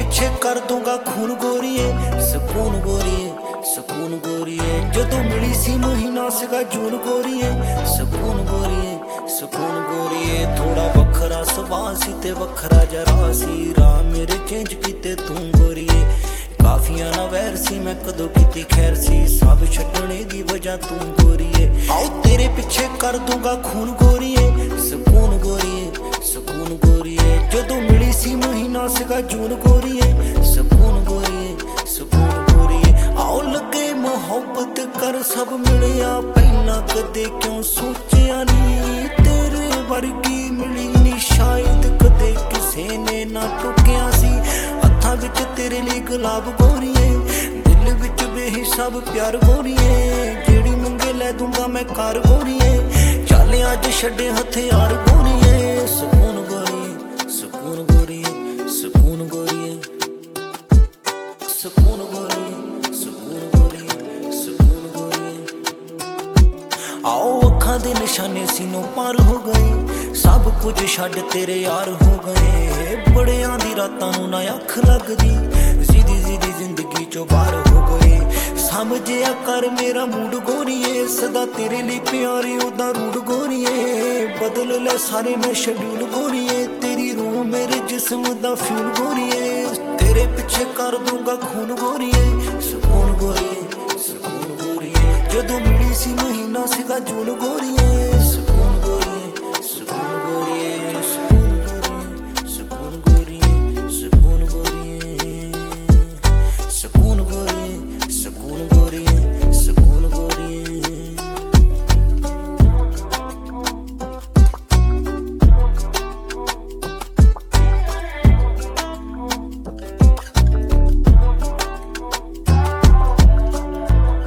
ਪਿੱਛੇ ਕਰ ਦੂੰਗਾ ਖੂਨ ਗੋਰੀਏ, ਸਕੂਨ ਗੋਰੀਏ, ਸਕੂਨ ਗੋਰੀਏ। ਜਦੋਂ ਮਿਲੀ ਸੀ ਮਹੀਨਾ ਸੀਗਾ ਜੂਨ ਗੋਰੀਏ, ਸਕੂਨ ਗੋਰੀਏ, ਸਕੂਨ ਗੋਰੀਏ। ਥੋੜਾ ਵੱਖਰਾ ਸੁਭਾਅ ਸੀ ਤੇ ਵੱਖਰਾ ਜਰਾ ਸੀ, ਰਾਹ ਮੇਰੇ ਚੇਂਜ ਕੀਤੇ ਤੂੰ ਗੋਰੀਏ। ਕਾਫੀਆਂ ਨਾ ਵੈਰ ਸੀ ਮੈਂ ਕਦੋਂ ਕੀਤੀ ਖੈਰ ਸੀ, ਸਭ ਛੱਡਣੇ ਦੀ ਵਜ੍ਹਾ ਤੂੰ ਗੋਰੀਏ। ਆਓ ਤੇਰੇ ਪਿੱਛੇ ਕਰ ਦੂੰਗਾ ਖੂਨ ਗੋਰੀਏ, ਸਕੂਨ ਗੋਰੀਏ, ਸਕੂਨ ਗੋਰੀਏ। ਜਦੋਂ ਮਿਲੀ ਸੀ ਮਹੀਨਾ ਸੀਗਾ ਜੂਨ ਗੋਰੀਏ, ਸਕੂਨ ਗੋਰੀਏ, ਸਕੂਨ ਗੋਰੀਏ। ਆਓ ਲੱਗੇ ਮੁਹੱਬਤ ਕਰ ਸਭ ਮਿਲਿਆ, ਪਹਿਲਾਂ ਕਦੇ ਕਿਉਂ ਸੋਚਿਆ ਨੀ ਤੇਰੇ ਵਰਗੀ ਮਿਲੀ ਨੀ ਸ਼ਾਇਦ ਕਦੇ ਕਿਸੇ ਨੇ ਨਾ ਟੋਕਿਆ ਸੀ। ਹੱਥਾਂ ਵਿੱਚ ਤੇਰੇ ਲਈ ਗੁਲਾਬ ਗੋਰੀਏ, ਦਿਲ ਵਿੱਚ ਬੇਹਿਸਾਬ ਪਿਆਰ ਗੋਰੀਏ। ਜਿਹੜੀ ਮੰਗੇ ਲੈ ਦੂੰਗਾ ਮੈਂ ਕਾਰ ਗੋਰੀਏ, ਚੱਲ ਅੱਜ ਛੱਡੇ ਹਥਿਆਰ ਗੋਰੀਏ। ਸਕੂਨ ਗੋਰੀਏ, ਸਕੂਨ ਗੋਰੀਏ, ਸਕੂਨ ਗੋਰੀਏ, ਸਕੂਨ ਗੋਰੀਏ, ਸਕੂਨ ਗੋਰੀਏ, ਸਕੂਨ ਗੋਰੀਏ। ਆਓ ਅੱਖਾਂ ਦੇ ਨਿਸ਼ਾਨੇ ਸੀਨੋਂ ਪਾਰ ਹੋ ਗਏ, ਸਭ ਕੁਝ ਛੱਡ ਤੇਰੇ ਯਾਰ ਹੋ ਗਏ। ਬੜਿਆਂ ਦੀ ਰਾਤਾਂ ਨੂੰ ਨਾ ਅੱਖ ਲੱਗਦੀ, ਜ਼ਿੱਦੀ ਜ਼ਿੱਦੀ ਜ਼ਿੰਦਗੀ ਚੋਂ ਬਾਹਰ ਹੋ ਗਏ। ਸਮਝਿਆ ਕਰ ਮੇਰਾ ਮੂਡ ਗੋਰੀਏ, ਸਦਾ ਤੇਰੇ ਲਈ ਪਿਆਰੇ ਉਹਦਾ ਰੂਡ ਗੋਰੀਏ। ਬਦਲ ਲੈ ਸਾਰੇ ਮੈਂ ਸ਼ਡਿਊਲ ਗੋਰੀਏ, ਤੇਰੀ ਰੂਹ ਮੇਰੇ ਜਿਸਮ ਦਾ ਫਿਊਲ ਗੋਰੀਏ। ਤੇਰੇ ਪਿੱਛੇ ਕਰ ਦੂੰਗਾ ਖੂਨ ਗੋਰੀਏ, ਸਕੂਨ ਗੋਰੀਏ, ਸਕੂਨ ਗੋਰੀਏ। ਜਦੋਂ ਮਿਲੀ ਸੀ ਮਹੀਨਾ ਸੀਗਾ ਜੂਨ ਗੋਰੀਏ।